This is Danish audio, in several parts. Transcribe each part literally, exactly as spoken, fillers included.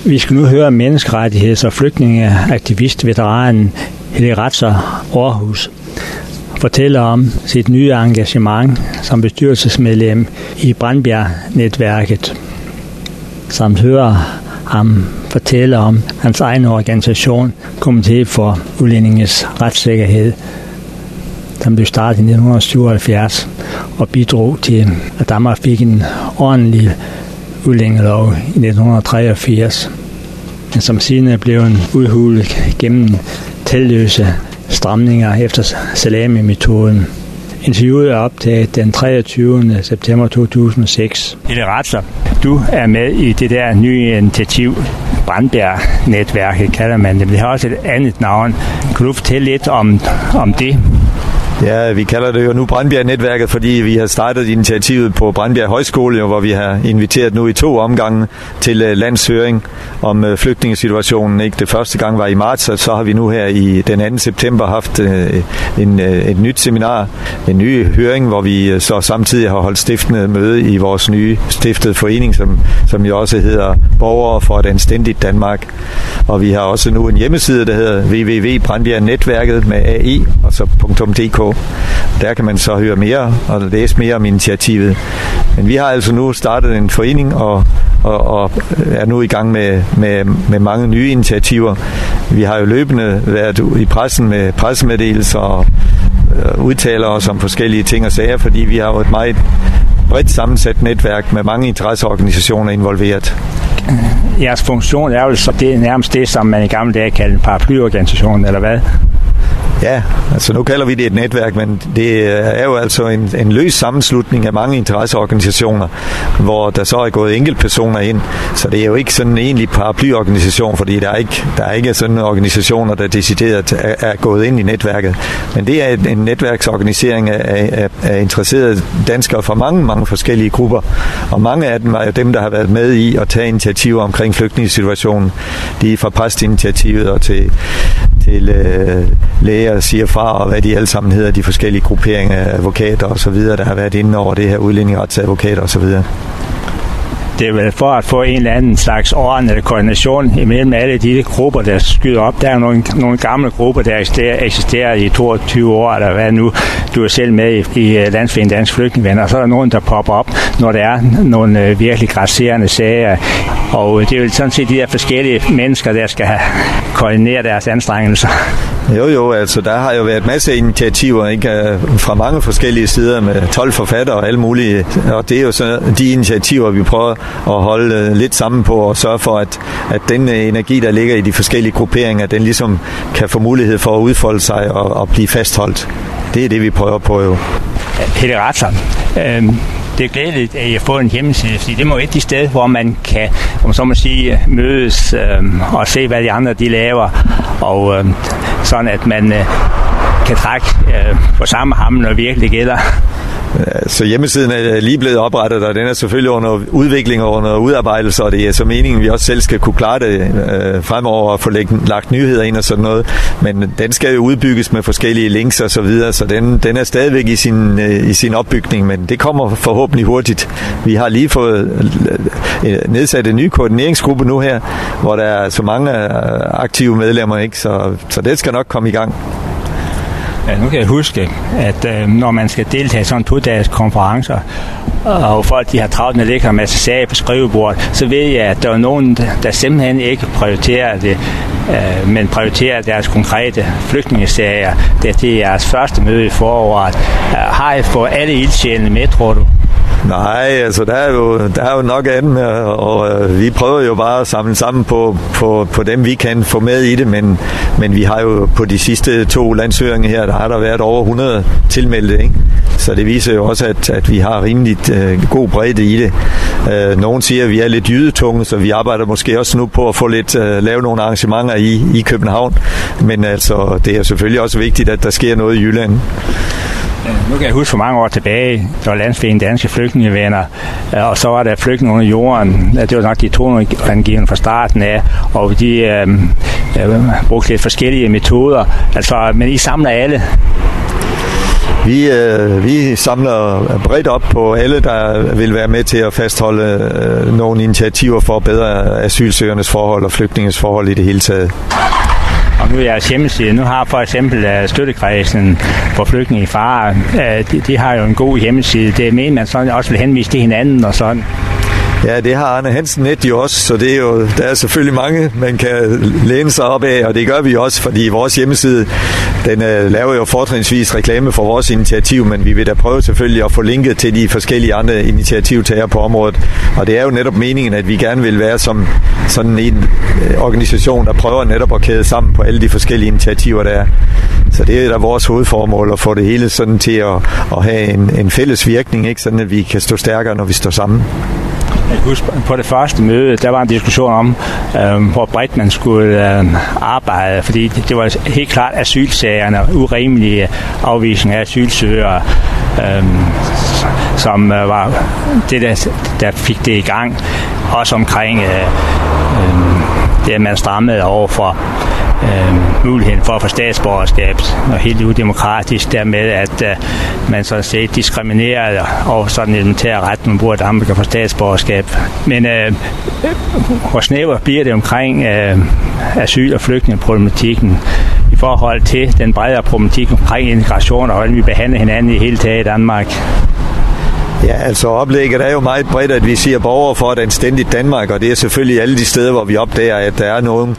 Vi skal nu høre menneskerettigheds- og flygtningeaktivist, veteranen Helge Ratzer Aarhus, fortæller om sit nye engagement som bestyrelsesmedlem i Brandbjerg-netværket, samt høre ham fortælle om hans egen organisation, Komité for Udlændinges Retssikkerhed, som blev startet i nitten syvoghalvfjerds og bidrog til, at Danmark fik en ordentlig udlændingelov i nitten treogfirs, men som siden er blevet udhulet gennem tælløse stramninger efter salami-metoden. Interviewet er optaget den treogtyvende september to tusind og seks. Helge Ratzer, du er med i det der nye initiativ, Brandbjerg-netværket kalder man det. Det har også et andet navn. Kan du fortælle lidt om, om det? Ja, vi kalder det jo nu Brandbjerg-netværket, fordi vi har startet initiativet på Brandbjerg Højskole, hvor vi har inviteret nu i to omgange til landshøring om flygtningesituationen. Ikke? Det første gang var i marts, og så har vi nu her i den anden september haft en, et nyt seminar, en ny høring, hvor vi så samtidig har holdt stiftende møde i vores nye stiftede forening, som, som jo også hedder Borgere for et anstændigt Danmark. Og vi har også nu en hjemmeside, der hedder w w w punktum brandbjergnetværket med A E og så .dk. Der kan man så høre mere og læse mere om initiativet. Men vi har altså nu startet en forening og, og, og er nu i gang med, med, med mange nye initiativer. Vi har jo løbende været i pressen med pressemeddelelser og udtaler os om forskellige ting og sager, fordi vi har jo et meget bredt sammensat netværk med mange interesseorganisationer involveret. Jeres funktion er jo så det, nærmest det, som man i gamle dage kaldte en paraplyorganisation, eller hvad? Ja, altså nu kalder vi det et netværk, men det er jo altså en, en løs sammenslutning af mange interesseorganisationer, hvor der så er gået enkeltpersoner ind. Så det er jo ikke sådan en egentlig paraplyorganisation, fordi der er ikke, der er ikke sådan organisationer, der decideret er, er gået ind i netværket. Men det er en, en netværksorganisering af, af, af interesserede danskere fra mange, mange forskellige grupper. Og mange af dem er jo dem, der har været med i at tage initiativer omkring flygtningesituationen. De er fra præstinitiativet og til, til øh, læger, siger fra, og hvad de alle sammen hedder, de forskellige grupperinger af advokater og så videre, der har været inde over det her, udlændingeretsadvokater og så videre. Det er vel for at få en eller anden slags orden eller koordination imellem alle de grupper, der skyder op. Der er jo nogle, nogle gamle grupper, der eksisterer, eksisterer i toogtyve år, eller hvad nu. Du er selv med i, i Landsforeningen Danske Flygtningevenner, og så er der nogen, der popper op, når der er nogle øh, virkelig grasserende sager. Og det er jo sådan set de der forskellige mennesker, der skal have koordinere deres anstrengelser. Jo, jo, altså der har jo været masser af initiativer, ikke, fra mange forskellige sider med tolv forfattere og alle mulige, og det er jo så de initiativer, vi prøver at holde lidt sammen på og sørge for, at, at den energi, der ligger i de forskellige grupperinger, den ligesom kan få mulighed for at udfolde sig og, og blive fastholdt. Det er det, vi prøver på jo. Helge Ratzer, øhm det er glædeligt, at I har fået en hjemmeside, fordi det må være et de steder, hvor man kan, om så må sige, mødes øh, og se, hvad de andre de laver, og øh, sådan at man øh, kan trække øh, på samme hammen, når det virkelig gælder. Så hjemmesiden er lige blevet oprettet, og den er selvfølgelig under udvikling og under udarbejdelse, og det er så meningen, at vi også selv skal kunne klare det øh, fremover og få lægget, lagt nyheder ind og sådan noget. Men den skal jo udbygges med forskellige links og så videre, så den, den er stadigvæk i sin, øh, i sin opbygning, men det kommer forhåbentlig hurtigt. Vi har lige fået øh, nedsat en ny koordineringsgruppe nu her, hvor der er så mange aktive medlemmer, ikke? Så, så det skal nok komme i gang. Ja, nu kan jeg huske, at øh, når man skal deltage i sådan to-dages konferencer, og folk de har travlt med at lægge en masse sager på skrivebordet, så ved jeg, at der er nogen, der simpelthen ikke prioriterer det, øh, men prioriterer deres konkrete flygtningesager. Det, det er jeres første møde i foråret. Øh, har I fået alle ildsjælene med, tror du? Nej, altså der er jo, der er jo nok af dem, og, og vi prøver jo bare at samle sammen på, på, på dem, vi kan få med i det, men, men vi har jo på de sidste to landshøringer her, der har der været over hundrede tilmeldte, ikke? Så det viser jo også, at, at vi har rimelig øh, god bredde i det. Øh, nogen siger, at vi er lidt jydetunge, så vi arbejder måske også nu på at få lidt, øh, lave nogle arrangementer i, i København, men altså, det er selvfølgelig også vigtigt, at der sker noget i Jylland. Nu kan jeg huske for mange år tilbage, der var Landsforeningen Danske Flygtningevenner, og så var der flygtninge under jorden. Det var nok de toneangivende fra starten af, og de øh, øh, brugte lidt forskellige metoder. Altså, men I samler alle. Vi, øh, vi samler bredt op på alle, der vil være med til at fastholde øh, nogle initiativer for at bedre asylsøgernes forhold og flygtninges forhold i det hele taget. Og nu er jeres hjemmeside. Nu har for eksempel uh, støttekredsen for flygtninge i fare. Uh, de, de har jo en god hjemmeside. Det er meningen, man sådan også vil henvise til hinanden og sådan. Ja, det har Arne Hansen Net jo også, så det er jo, der er selvfølgelig mange, man kan læne sig op af, og det gør vi også, fordi vores hjemmeside, den uh, laver jo fortrinsvis reklame for vores initiativ, men vi vil da prøve selvfølgelig at få linket til de forskellige andre initiativtagere på området, og det er jo netop meningen, at vi gerne vil være som sådan en uh, organisation, der prøver netop at kæde sammen på alle de forskellige initiativer, der er. Så det er da vores hovedformål at få det hele sådan til at, at have en, en fælles virkning, ikke? Sådan at vi kan stå stærkere, når vi står sammen. Jeg husker, på det første møde, der var en diskussion om, øh, hvor bredt man skulle øh, arbejde, fordi det, det var helt klart asylsagerne, urimelige afvisning af asylsøgere, øh, som øh, var det, der, der fik det i gang. Også omkring øh, øh, det, at man strammede over for øh, muligheden for at få statsborgerskab, og helt udemokratisk dermed, at øh, man sådan set diskriminerer og sådan en elementær ret, man bruger, at man kan få statsborgerskab. Men øh, hvor snæver bliver det omkring øh, asyl- og flygtningeproblematikken i forhold til den bredere problematik omkring integration og hvordan vi behandler hinanden i hele taget i Danmark? Ja, altså oplægget er jo meget bredt, at vi siger borgere for et anstændigt Danmark, og det er selvfølgelig alle de steder, hvor vi opdager, at der er nogen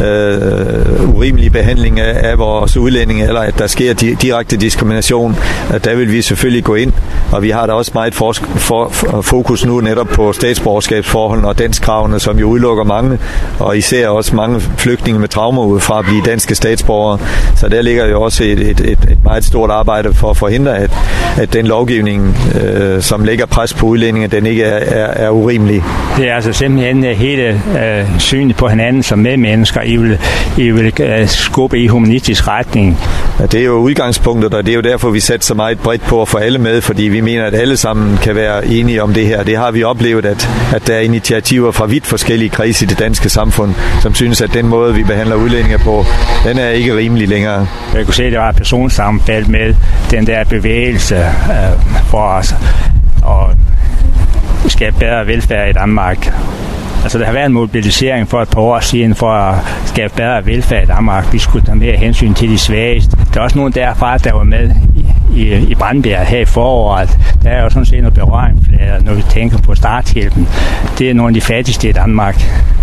øh, urimelig behandling af, af vores udlændinge, eller at der sker di- direkte diskrimination, at der vil vi selvfølgelig gå ind, og vi har da også meget for, for, for, fokus nu netop på statsborgerskabsforholdene og danskravene, som jo udelukker mange, og især også mange flygtninge med traumer ud fra at blive danske statsborgere. Så der ligger jo også et, et, et, et meget stort arbejde for at forhindre, at, at den lovgivning, øh, som lægger pres på udlændinge, den ikke er, er, er urimelig. Det er altså simpelthen hele øh, synet på hinanden som medmennesker. I vil, I vil øh, skubbe i humanistisk retning. Ja, det er jo udgangspunktet, og det er jo derfor, vi sætter så meget bredt på at få alle med, fordi vi mener, at alle sammen kan være enige om det her. Det har vi oplevet, at, at der er initiativer fra vidt forskellige kredse i det danske samfund, som synes, at den måde, vi behandler udlændinge på, den er ikke rimelig længere. Jeg kunne se, at der var et personsammenfald med den der bevægelse øh, for os og skabe bedre velfærd i Danmark. Altså, der har været en mobilisering for et par år siden for at skabe bedre velfærd i Danmark. Vi skulle tage mere hensyn til de svageste. Der er også nogen derfra, der var med i, i, i Brandbjerg her i foråret. Der er jo sådan set noget berøringsflader, når vi tænker på starthjælpen. Det er nogle af de fattigste i Danmark.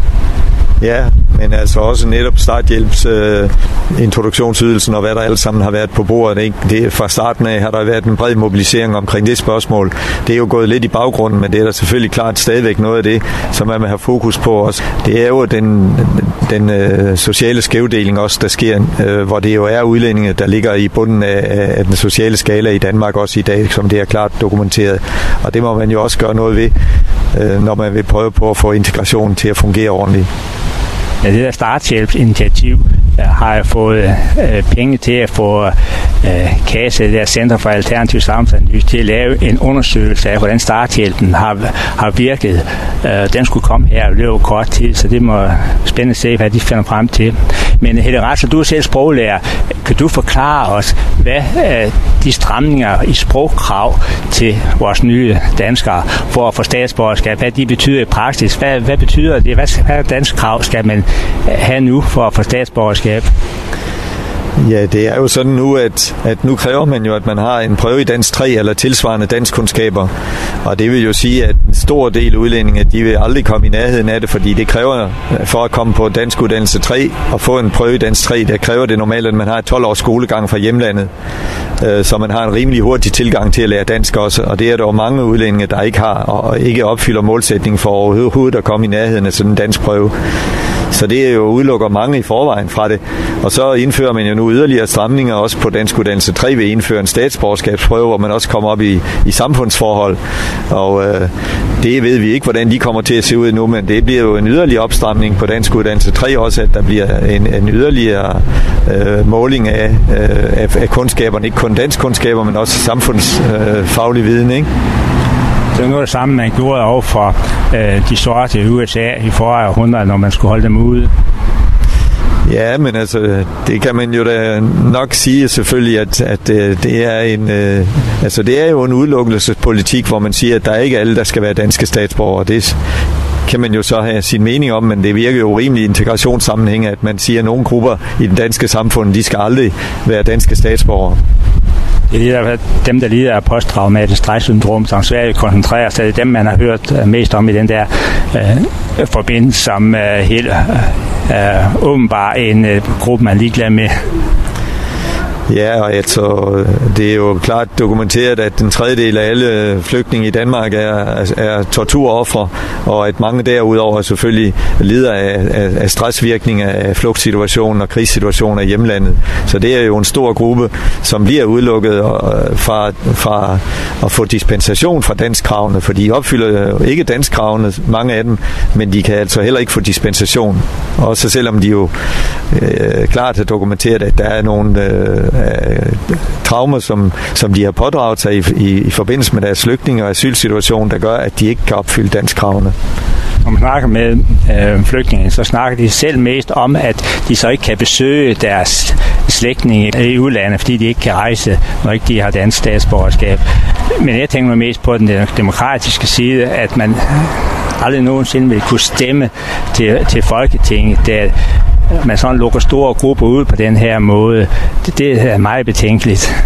Ja, men altså også netop starthjælps øh, introduktionsydelsen og hvad der alle sammen har været på bordet. Ikke? Det, fra starten af har der været en bred mobilisering omkring det spørgsmål. Det er jo gået lidt i baggrunden, men det er der selvfølgelig klart stadigvæk noget af det, som man vil have fokus på også. Det er jo den, den øh, sociale skævdeling også, der sker, øh, hvor det jo er udlændinge, der ligger i bunden af, af den sociale skala i Danmark også i dag, som det er klart dokumenteret. Og det må man jo også gøre noget ved, øh, når man vil prøve på at få integrationen til at fungere ordentligt. Ja, det der starthjælpsinitiativ har jeg fået øh, penge til at få øh, Kase, det der Center for Alternativ Samfundsanalyse, til at lave en undersøgelse af, hvordan starthjælpen har, har virket. Øh, den skulle komme her og løbe kort tid, så det må spændende se, hvad de finder frem til. Men Helle Ratzer, du er selv sproglærer. Kan du forklare os, hvad øh, de stramninger i sprogkrav til vores nye danskere for at få statsborgerskab, hvad de betyder i praksis? Hvad, hvad betyder det? Hvad, hvad dansk krav skal man have nu for at få statsborgerskab? Ja, det er jo sådan nu, at, at nu kræver man jo, at man har en prøve i dansk tre eller tilsvarende danskkundskaber. Og det vil jo sige, at en stor del udlændinge, de vil aldrig komme i nærheden af det, fordi det kræver, for at komme på danskuddannelse tre og få en prøve i dansk tre, der kræver det normalt, at man har et tolv års skolegang fra hjemlandet. Så man har en rimelig hurtig tilgang til at lære dansk også. Og det er der jo mange udlændinge, der ikke har og ikke opfylder målsætningen for overhovedet at komme i nærheden af sådan en dansk prøve. Så det jo udelukker mange i forvejen fra det. Og så indfører man jo nu yderligere stramninger også på danskuddannelse tre ved at indføre en statsborgerskabsprøve, hvor man også kommer op i, i samfundsforhold. Og øh, det ved vi ikke, hvordan de kommer til at se ud nu, men det bliver jo en yderligere opstramning på danskuddannelse tre også, at der bliver en, en yderligere øh, måling af, øh, af, af kundskaberne. Ikke kun danskkundskaber, men også samfundsfaglig øh, viden, ikke? Det er noget af det samme, man gjorde over for øh, de sorte i U S A i forrige århundrede, når man skulle holde dem ude. Ja, men altså, det kan man jo da nok sige selvfølgelig, at, at det er en, øh, altså det er jo en udelukkelsespolitik, hvor man siger, at der er ikke alle, der skal være danske statsborgere. Det kan man jo så have sin mening om, men det virker jo rimelig i integrationssammenhæng, at man siger, at nogle grupper i den danske samfund, de skal aldrig være danske statsborgere. Det er dem, der lider af posttraumatisk stresssyndrom, som Sverige koncentrerer sig. Det er dem, man har hørt mest om i den der øh, forbindelse, som øh, helt øh, åbenbart en øh, gruppe, man er ligeglad med. Ja, og altså, det er jo klart dokumenteret, at en tredjedel af alle flygtninge i Danmark er, er, er torturofre, og at mange derudover selvfølgelig lider af, af, af stressvirkninger af flugtsituationen og krigssituationer i hjemlandet. Så det er jo en stor gruppe, som bliver udelukket fra, fra at få dispensation fra danskkravene, for de opfylder jo ikke danskkravene, mange af dem, men de kan altså heller ikke få dispensation. Også selvom de jo øh, klart har dokumenteret, at der er nogle øh, traumer, som, som de har pådraget sig i, i, i forbindelse med deres flygtninge- og asylsituation, der gør, at de ikke kan opfylde danskkravene. Når man snakker med øh, flygtninge, så snakker de selv mest om, at de så ikke kan besøge deres slægtninge i udlandet, fordi de ikke kan rejse, når ikke de har dansk statsborgerskab. Men jeg tænker mig mest på den demokratiske side, at man aldrig nogensinde vil kunne stemme til, til Folketinget, der man sådan lukker store grupper ud på den her måde. Det, det er meget betænkeligt.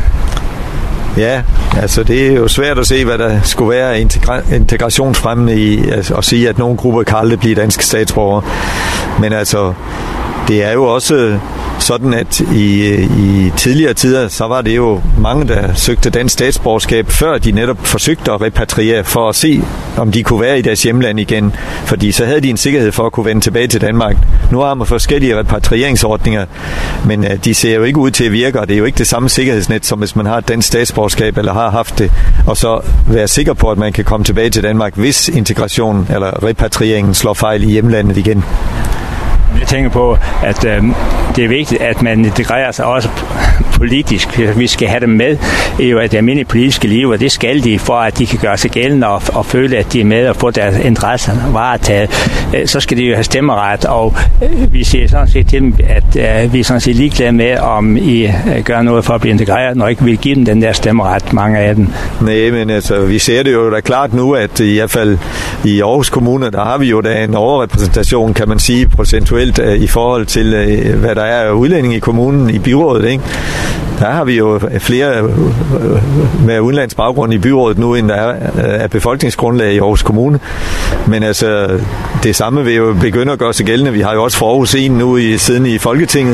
Ja, altså det er jo svært at se, hvad der skulle være integra- integrationsfremmende i altså, at sige, at nogle grupper kan aldrig blive danske statsborgere. Men altså, det er jo også sådan, at i, i tidligere tider, så var det jo mange, der søgte dansk statsborgerskab, før de netop forsøgte at repatriere, for at se, om de kunne være i deres hjemland igen. Fordi så havde de en sikkerhed for at kunne vende tilbage til Danmark. Nu har man forskellige repatrieringsordninger, men uh, de ser jo ikke ud til at virke, og det er jo ikke det samme sikkerhedsnet, som hvis man har et dansk statsborgerskab, eller har haft det, og så være sikker på, at man kan komme tilbage til Danmark, hvis integrationen eller repatrieringen slår fejl i hjemlandet igen. Jeg tænker på, at øh, det er vigtigt, at man integrerer sig også politisk. Vi skal have dem med i det almindelige politiske liv, og det skal de, for at de kan gøre sig gældende og, og føle, at de er med og få deres interesser varetaget. Så skal de jo have stemmeret, og vi siger sådan set til dem, at øh, vi er sådan set ligeglade med, om I øh, gør noget for at blive integreret, når ikke vi vil give dem den der stemmeret, mange af dem. Nej, men altså, vi ser det jo da klart nu, at i hvert fald i Aarhus Kommune, der har vi jo da en overrepræsentation, kan man sige, procentuelt i forhold til, hvad der er af udlændinge i kommunen, i byrådet, ikke? Der har vi jo flere med udenlandsk baggrund i byrådet nu, end der er af befolkningsgrundlag i Aarhus Kommune. Men altså, det samme vil jo begynde at gøre sig gældende. Vi har jo også for Aarhus en nu i, siden i Folketinget,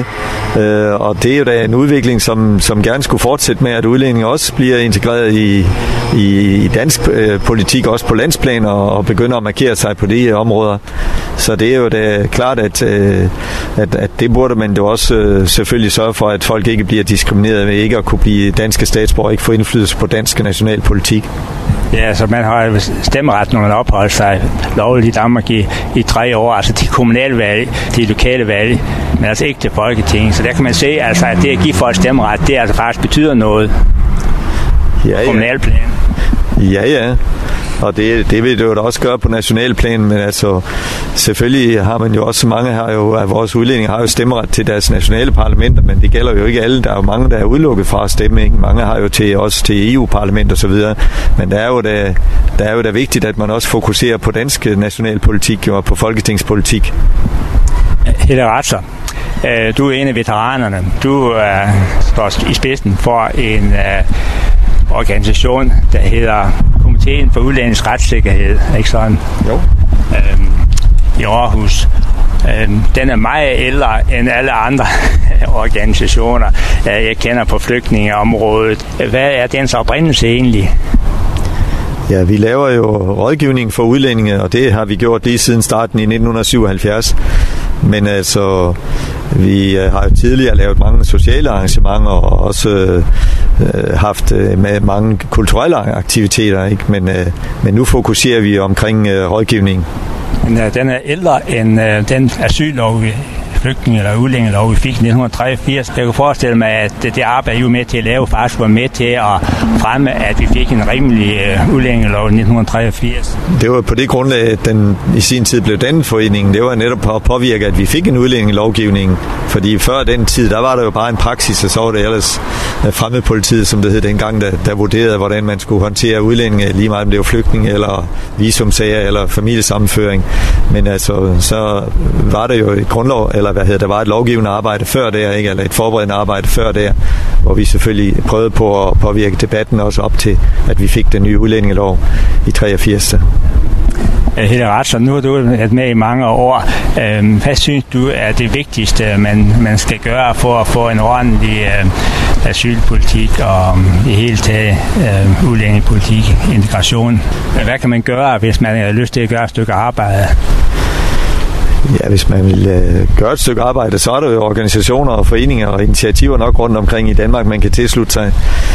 og det er jo da en udvikling, som, som gerne skulle fortsætte med, at udlændinge også bliver integreret i, i, i dansk politik, også på landsplan, og, og begynder at markere sig på de områder. Så det er jo da klart, at, at, at det burde man jo også selvfølgelig sørge for, at folk ikke bliver diskrimineret ved ikke at kunne blive danske statsborgere, ikke få indflydelse på dansk nationalpolitik. Ja, så man har stemmeret, når man opholder sig lovligt i Danmark i, i tre år, altså til kommunale valg, til lokale valg, men altså ikke til Folketinget. Så der kan man se, altså, at det at give folk stemmeret, det altså faktisk betyder noget på ja, ja. kommunalplan. Ja, ja. Og det, det vil det jo da også gøre på nationalplan, men altså selvfølgelig har man jo også, mange har jo, af vores udlændinge har jo stemmeret til deres nationale parlamenter, men det gælder jo ikke alle. Der er jo mange, der er udelukket fra at stemme, ikke? Mange har jo til, også til E U-parlament og så videre, men der er jo da, der er jo da vigtigt, at man også fokuserer på dansk nationalpolitik og på folketingspolitik. Helle Ratzer, du er en af veteranerne. Du uh, står i spidsen for en uh, organisation, der hedder Komiteen for Udlændinges Retssikkerhed, ikke sådan? Jo. Øhm, I Aarhus. Øhm, den er meget ældre end alle andre organisationer, jeg kender på flygtningeområdet. Hvad er dens oprindelse egentlig? Ja, vi laver jo rådgivning for udlændinge, og det har vi gjort lige siden starten i nitten syvoghalvfjerds. Men altså, vi har jo tidligere lavet mange sociale arrangementer og også øh, haft øh, med mange kulturelle aktiviteter, ikke? Men, øh, men nu fokuserer vi omkring øh, rådgivning. Men øh, den er ældre end øh, den asyllov, vi flygtninge- eller udlændingelov, vi fik i nitten treogfirs. Jeg kan forestille mig, at det arbejde, I var med til at lave, faktisk var med til at fremme, at vi fik en rimelig uh, udlændingelov i nitten treogfirs. Det var på det grundlag, at den i sin tid blev dannet foreningen. Det var netop at påvirke, at vi fik en udlændingelovgivning, Fordi før den tid, der var der jo bare en praksis, og så var det ellers fremmedpolitiet, som det hed dengang, der, der vurderede, hvordan man skulle håndtere udlændinge, lige meget om det var flygtninge, eller visumsager, eller familiesammenføring. Men altså, så var der jo et grundlov, eller hvad hedder, der var et lovgivende arbejde før der, ikke? Eller et forberedende arbejde før der, hvor vi selvfølgelig prøvede på at påvirke debatten også op til, at vi fik den nye udlændingelov i treogfirs. Helle Ratzer, nu har du været med i mange år. Hvad synes du er det vigtigste, man, man skal gøre for at få en ordentlig øh, asylpolitik og i hele taget øh, udlændingepolitik, integration? Hvad kan man gøre, hvis man har lyst til at gøre et stykke arbejde? Ja, hvis man vil øh, gøre et stykke arbejde, så er der jo organisationer og foreninger og initiativer nok rundt omkring i Danmark, man kan tilslutte sig.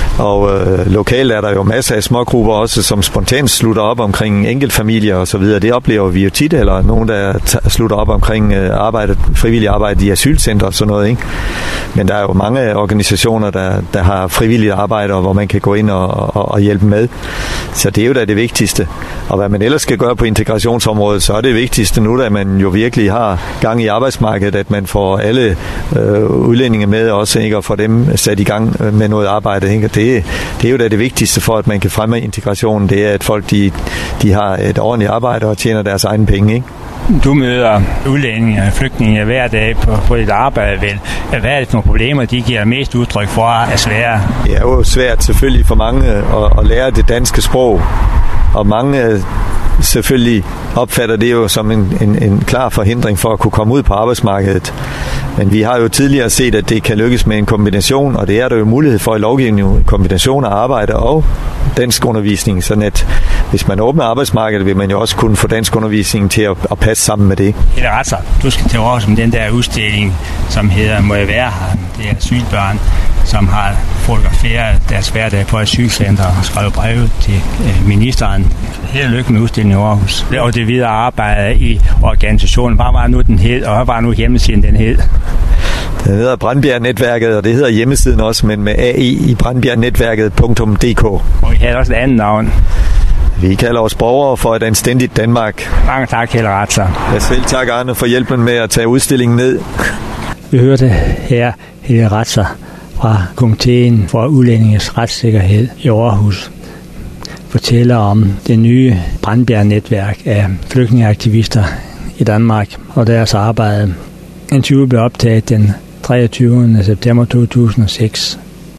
Og øh, lokalt er der jo masser af smågrupper også, som spontant slutter op omkring enkeltfamilier og så videre. Det oplever vi jo tit, eller nogen, der t- slutter op omkring øh, arbejde, frivillig arbejde i asylcentre og sådan noget, ikke? Men der er jo mange organisationer, der, der har frivillige arbejde, hvor man kan gå ind og, og, og hjælpe med. Så det er jo da det vigtigste. Og hvad man ellers skal gøre på integrationsområdet, så er det vigtigste nu, at man jo virkelig har gang i arbejdsmarkedet, at man får alle øh, udlændinge med også, ikke, og får dem sat i gang med noget arbejde, ikke? Det, det er jo da det vigtigste for, at man kan fremme integrationen, det er, at folk de, de har et ordentligt arbejde og tjener deres egne penge, ikke? Du møder udlændinge og flygtninge hver dag på, på dit arbejde, vel? Hvad er det for nogle problemer, de giver mest udtryk for, er svære? Det er jo svært selvfølgelig for mange at, at lære det danske sprog, og mange selvfølgelig opfatter det jo som en, en, en klar forhindring for at kunne komme ud på arbejdsmarkedet. Men vi har jo tidligere set, at det kan lykkes med en kombination, og det er der jo mulighed for i lovgivningen, en kombination af arbejde og dansk undervisning, sådan at hvis man åbner arbejdsmarkedet, vil man jo også kunne få dansk undervisning til at, at passe sammen med det. Helle Ratzer, du skal til Aarhus med den der udstilling, som hedder Må jeg være her? Det er asylbørn, som har fotograferet deres hverdag på asylcenter og skrevet breve til øh, ministeren. Held og lykke med udstillingen i Aarhus. Og det videre arbejde i organisationen. Hvad var nu den hed, og hvad var nu hjemmesiden den hed? Det hedder Brandbjerg-netværket, og det hedder hjemmesiden også, men med A I i brandbjergnetværket punktum d k. Og I havde også et andet navn. Vi kalder os borgere for et anstændigt Danmark. Mange tak, Helle Ratzer. Jeg selv tak, Arne, for hjælpen med at tage udstillingen ned. Vi hørte her Helle Ratzer fra Komiteen for Udlændinges Retssikkerhed i Aarhus fortæller om det nye Brandbjerg-netværk af flygtningeaktivister i Danmark og deres arbejde. Interviewet blev optaget den treogtyvende september to tusind og seks.